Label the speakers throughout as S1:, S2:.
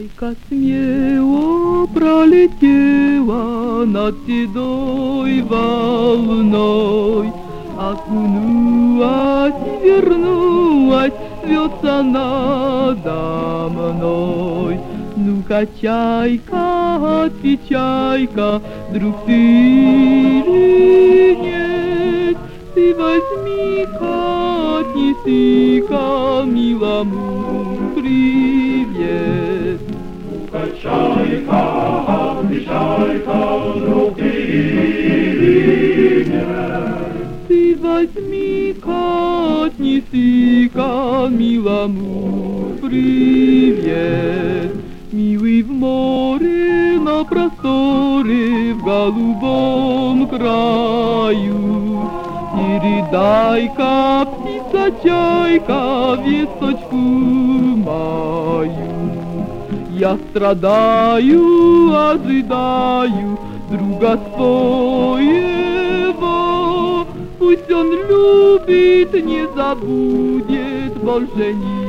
S1: Чайка смело пролетела над седой волной, окунулась и вернулась, звезда надо мной. Ну-ка, чайка, отвечай-ка, друг ты или нет? Ты возьми-ка, отнеси-ка милому привет.
S2: Ну-ка, чайка, отвечай-ка, друг ты или нет?
S1: Ты возьми-ка, отнеси-ка милому привет. Милый в море, на просторе, в голубом краю, передай-ка, птица-чайка, весточку мою. Я страдаю, ожидаю друга своего. Пусть он любит, не забудет больше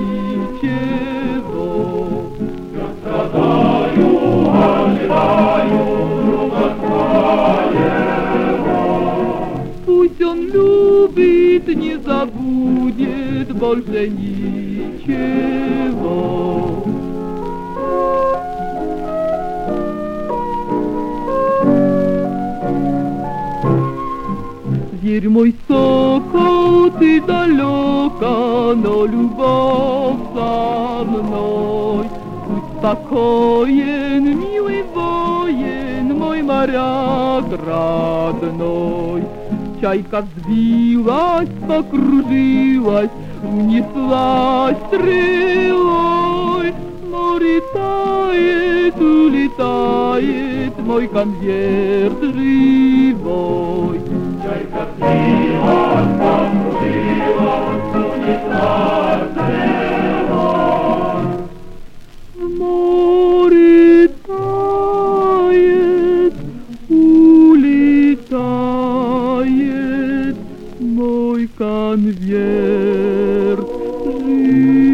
S1: ничего.
S2: Я страдаю, ожидаю друга своего.
S1: Пусть он любит, не забудет больше ничего. Зверь мой сокол, ты далеко, но любовь со мной. Будь спокоен, милый воин, мой моряк родной. Чайка взвилась, покружилась, унеслась стрелой. Море тает, улетает мой конверт живой.
S2: Чайка взвилась, покружилась, унеслась стрелой.
S1: В море тает, улетает мой конверт живой.